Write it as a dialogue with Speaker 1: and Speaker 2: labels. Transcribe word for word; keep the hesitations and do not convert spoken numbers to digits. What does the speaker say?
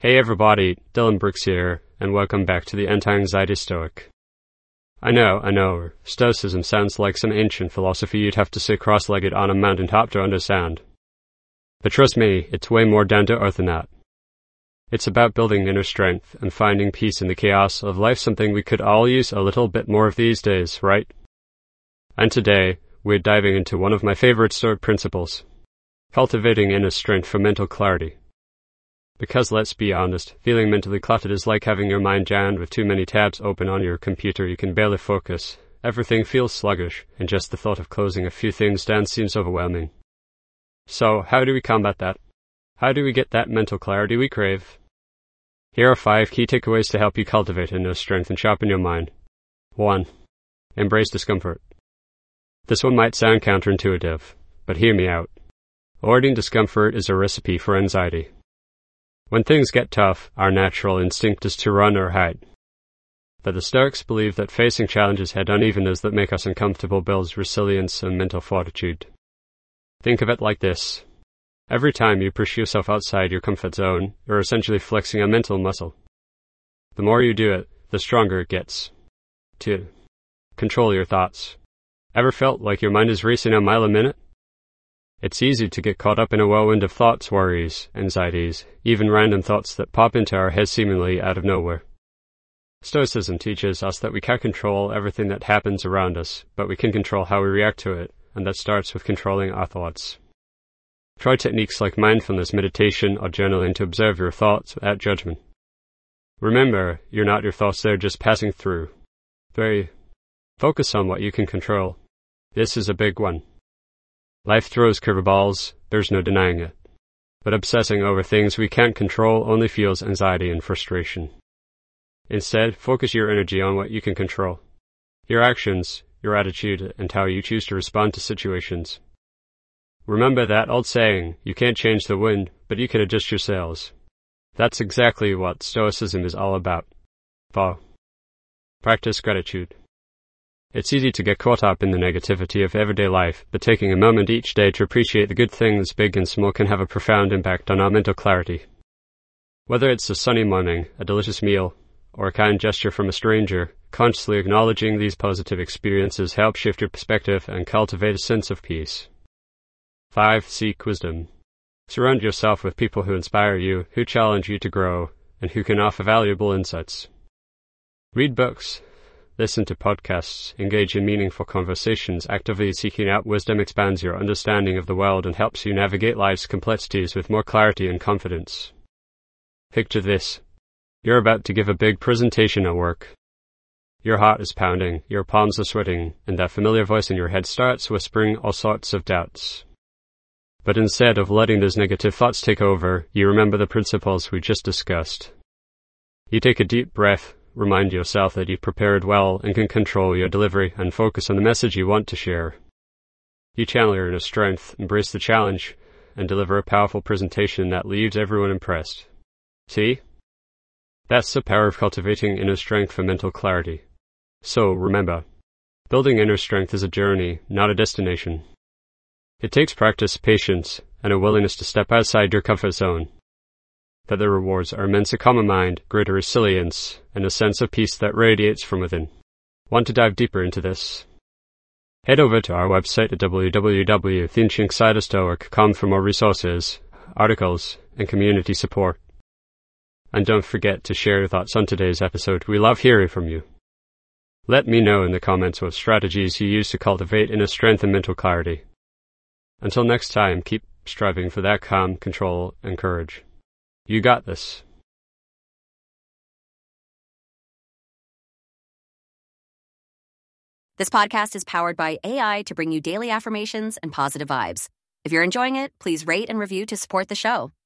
Speaker 1: Hey everybody, Dylan Brooks here, and welcome back to the Anti-Anxiety Stoic. I know, I know, Stoicism sounds like some ancient philosophy you'd have to sit cross-legged on a mountaintop to understand. But trust me, it's way more down to earth than that. It's about building inner strength and finding peace in the chaos of life, something we could all use a little bit more of these days, right? And today, we're diving into one of my favorite Stoic principles, cultivating inner strength for mental clarity. Because let's be honest, feeling mentally cluttered is like having your mind jammed with too many tabs open on your computer. You can barely focus. Everything feels sluggish, and just the thought of closing a few things down seems overwhelming. So, how do we combat that? How do we get that mental clarity we crave? Here are five key takeaways to help you cultivate inner strength and sharpen your mind. one. Embrace discomfort. This one might sound counterintuitive, but hear me out. Avoiding discomfort is a recipe for anxiety. When things get tough, our natural instinct is to run or hide. But the Stoics believe that facing challenges head-on, even those that make us uncomfortable, builds resilience and mental fortitude. Think of it like this. Every time you push yourself outside your comfort zone, you're essentially flexing a mental muscle. The more you do it, the stronger it gets. two. Control your thoughts. Ever felt like your mind is racing a mile a minute? It's easy to get caught up in a whirlwind of thoughts, worries, anxieties, even random thoughts that pop into our heads seemingly out of nowhere. Stoicism teaches us that we can't control everything that happens around us, but we can control how we react to it, and that starts with controlling our thoughts. Try techniques like mindfulness, meditation, or journaling to observe your thoughts without judgment. Remember, you're not your thoughts, they're just passing through. three. Focus on what you can control. This is a big one. Life throws curveballs, there's no denying it. But obsessing over things we can't control only fuels anxiety and frustration. Instead, focus your energy on what you can control. Your actions, your attitude, and how you choose to respond to situations. Remember that old saying, you can't change the wind, but you can adjust your sails. That's exactly what Stoicism is all about. four. Practice gratitude. It's easy to get caught up in the negativity of everyday life, but taking a moment each day to appreciate the good things, big and small, can have a profound impact on our mental clarity. Whether it's a sunny morning, a delicious meal, or a kind gesture from a stranger, consciously acknowledging these positive experiences helps shift your perspective and cultivate a sense of peace. five. Seek wisdom. Surround yourself with people who inspire you, who challenge you to grow, and who can offer valuable insights. Read books. Listen to podcasts, engage in meaningful conversations. Actively seeking out wisdom expands your understanding of the world and helps you navigate life's complexities with more clarity and confidence. Picture this. You're about to give a big presentation at work. Your heart is pounding, your palms are sweating, and that familiar voice in your head starts whispering all sorts of doubts. But instead of letting those negative thoughts take over, you remember the principles we just discussed. You take a deep breath, remind yourself that you've prepared well and can control your delivery and focus on the message you want to share. You channel your inner strength, embrace the challenge, and deliver a powerful presentation that leaves everyone impressed. See? That's the power of cultivating inner strength for mental clarity. So, remember, building inner strength is a journey, not a destination. It takes practice, patience, and a willingness to step outside your comfort zone. That the rewards are immense: a calmer mind, greater resilience, and a sense of peace that radiates from within. Want to dive deeper into this? Head over to our website at w w w dot the anti-anxiety stoic dot com for more resources, articles, and community support. And don't forget to share your thoughts on today's episode. We love hearing from you. Let me know in the comments what strategies you use to cultivate inner strength and mental clarity. Until next time, keep striving for that calm, control, and courage. You got this.
Speaker 2: This podcast is powered by A I to bring you daily affirmations and positive vibes. If you're enjoying it, please rate and review to support the show.